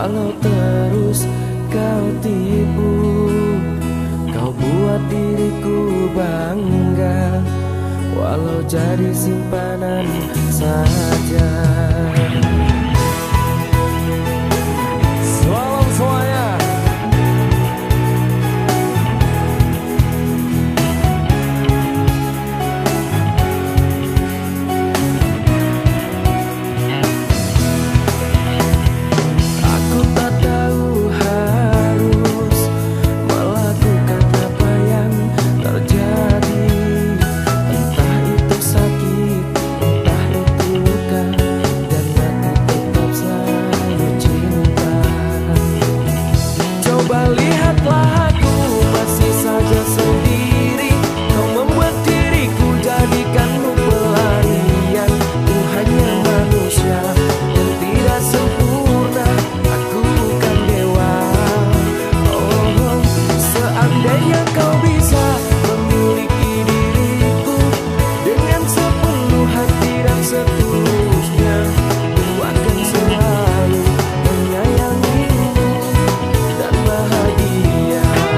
Walau terus kau tipu, kau buat diriku bangga, walau jadi simpanan saja. Salam semuanya. Aku tak tahu harus melakukan apa yang terjadi. Entah itu sakit, entah itu luka, dan aku tetap selalu cinta. Coba lihatlah aku masih saja sendiri. Kau membuat diriku jadikanmu pelarian. Ku hanya manusia yang tidak sempurna. Aku bukan dewa. Oh, seandainya kau bisa memiliki diriku dengan sepenuh hati dan setulusnya, ku akan selalu menyayangimu dan bahagia.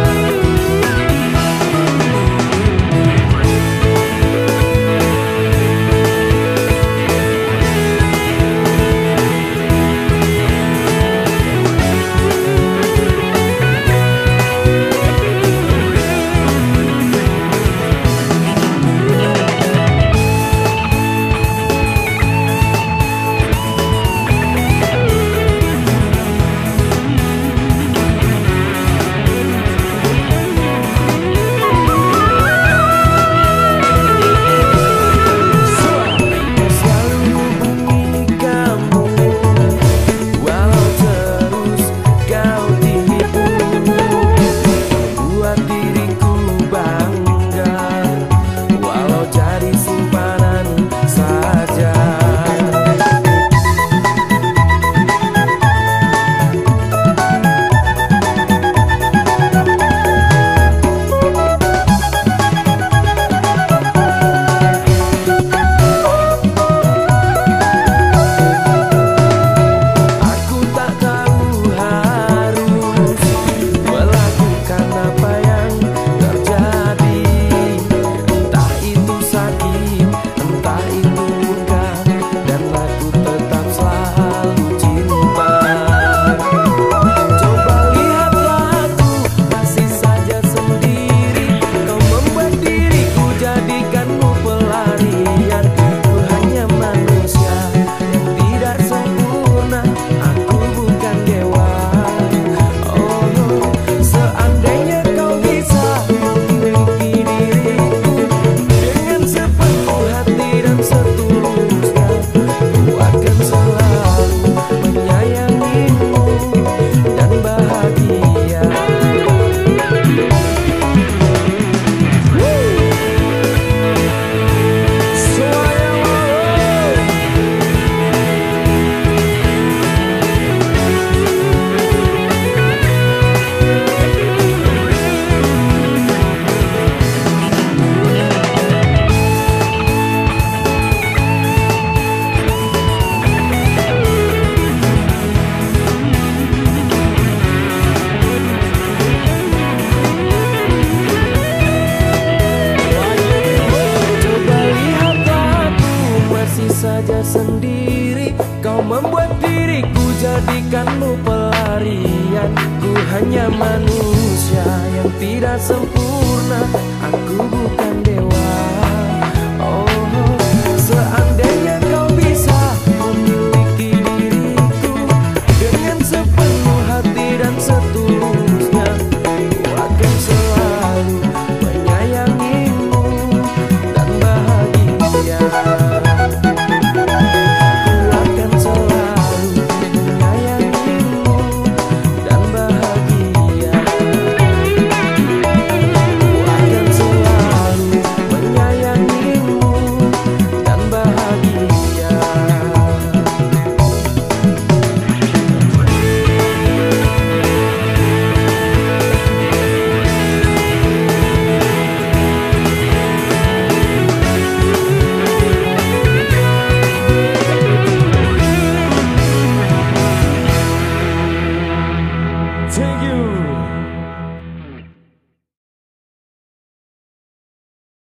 Saja sendiri, kau membuat diriku jadikanmu pelarian. Ku hanya manusia yang tidak sempurna. Aku bukan dewa.